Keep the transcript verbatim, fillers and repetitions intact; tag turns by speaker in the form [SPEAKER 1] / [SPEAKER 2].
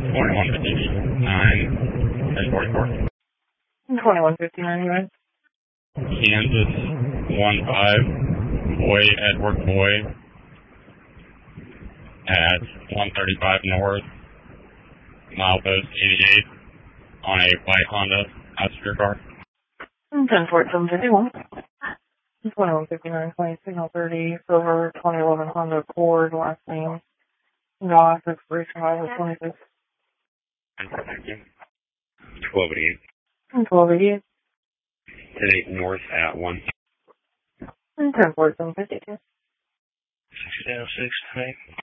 [SPEAKER 1] twenty-one fifty-nine, ten forty-four.
[SPEAKER 2] twenty-one fifty-nine, you guys.
[SPEAKER 1] Kansas, one five, Boy, Edward Boy, at one thirty-five North, milepost eighty-eight, on a white Honda passenger car.
[SPEAKER 2] ten fourteen fifty-one. twenty-one fifty-nine, twenty signal thirty, silver, twenty eleven Honda Accord, last name, Goss, expiration August twenty-sixth.
[SPEAKER 1] twelve eighty-eight.
[SPEAKER 2] twelve eighty-eight.
[SPEAKER 1] ten eight North at one.
[SPEAKER 2] ten fourteen fifty-two.
[SPEAKER 1] six oh six,